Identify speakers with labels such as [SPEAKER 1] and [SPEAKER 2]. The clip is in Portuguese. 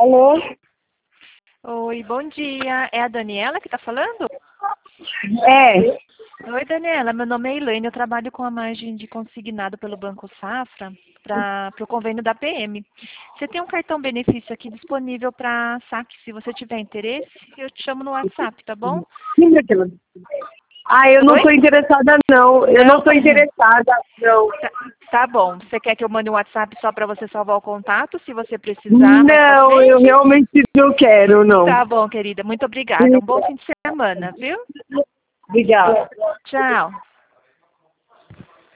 [SPEAKER 1] Alô?
[SPEAKER 2] Oi, bom dia. É a Daniela que está falando?
[SPEAKER 1] É.
[SPEAKER 2] Oi, Daniela. Meu nome é Elaine. Eu trabalho com a margem de consignado pelo Banco Safra para o convênio da PM. Você tem um cartão benefício aqui disponível para saque. Se você tiver interesse, eu te chamo no WhatsApp, tá bom?
[SPEAKER 1] Quem é aquela? Eu não
[SPEAKER 2] Oi?
[SPEAKER 1] estou interessada, não. Eu não estou interessada, não.
[SPEAKER 2] Tá bom. Você quer que eu mande um WhatsApp só para você salvar o contato? Se você precisar mais pra
[SPEAKER 1] Não, eu
[SPEAKER 2] frente?
[SPEAKER 1] realmente não quero, não.
[SPEAKER 2] Tá bom, querida. Muito obrigada. Um bom fim de semana, viu?
[SPEAKER 1] Obrigada.
[SPEAKER 2] Tchau.